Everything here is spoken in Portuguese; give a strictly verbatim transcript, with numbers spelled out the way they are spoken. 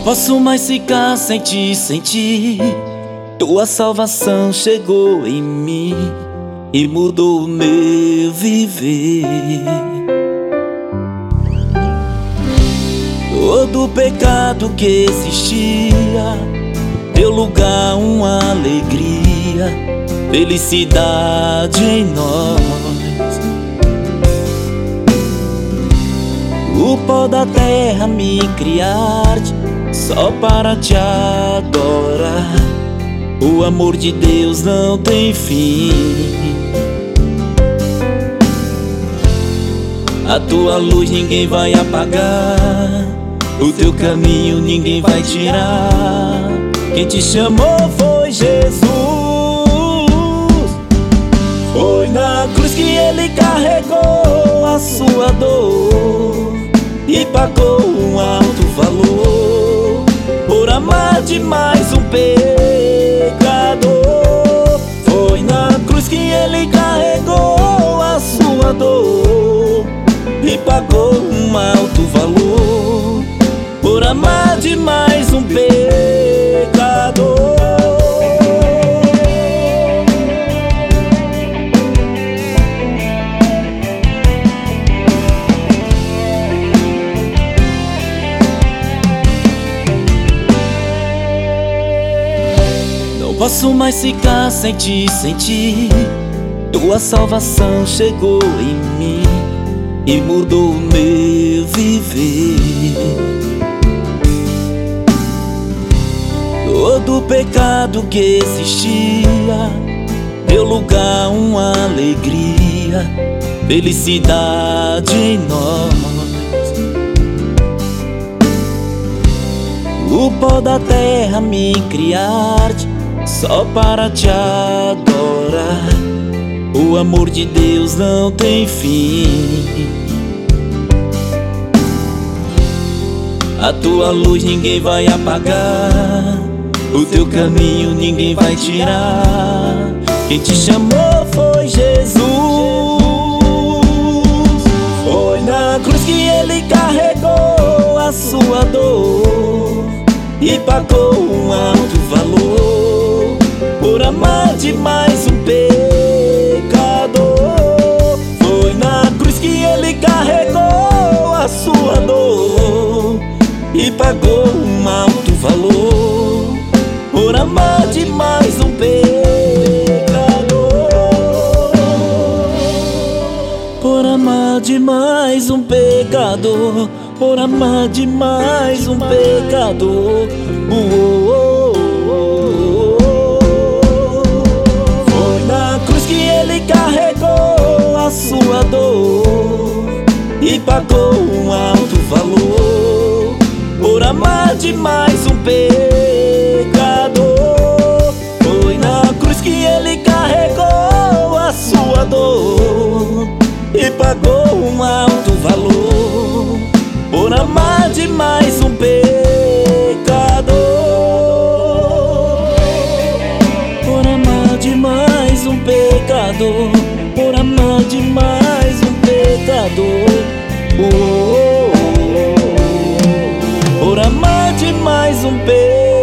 posso mais ficar sem te sentir. Tua salvação chegou em mim e mudou o meu viver. Todo pecado que existia deu lugar a uma alegria, felicidade em nós. O pó da terra me criaste só para te adorar. O amor de Deus não tem fim. A tua luz ninguém vai apagar, o teu caminho ninguém vai tirar. Quem te chamou foi Jesus. Foi na cruz que Ele carregou a sua dor e pagou um alto valor por amar demais um pecador. Foi na cruz que Ele carregou a sua dor e pagou um alto valor por amar demais um pecador. Não posso mais ficar sem te sentir. Tua salvação chegou em mim e mudou o meu viver. Todo pecado que existia deu lugar a uma alegria, felicidade em nós. O pó da terra me criaste só para te adorar. O amor de Deus não tem fim. A tua luz ninguém vai apagar, o teu caminho ninguém vai tirar. Quem te chamou foi Jesus. Foi na cruz que Ele carregou a sua dor e pagou um alto valor por amar demais um pecador. Foi na cruz que Ele carregou a sua dor e pagou um alto valor por amar demais um pecador. Por amar demais um pecador. Por amar demais um pecador. Oh, oh, oh, oh. Foi na cruz que Ele carregou a sua dor e pagou um alto valor por amar demais um pecador. Foi na cruz que Ele carregou a sua dor e pagou um alto valor por amar demais um pecador. Por amar demais um pecador. Por amar demais um pecador. Oh, oh, oh, oh. Por amar demais um pecador.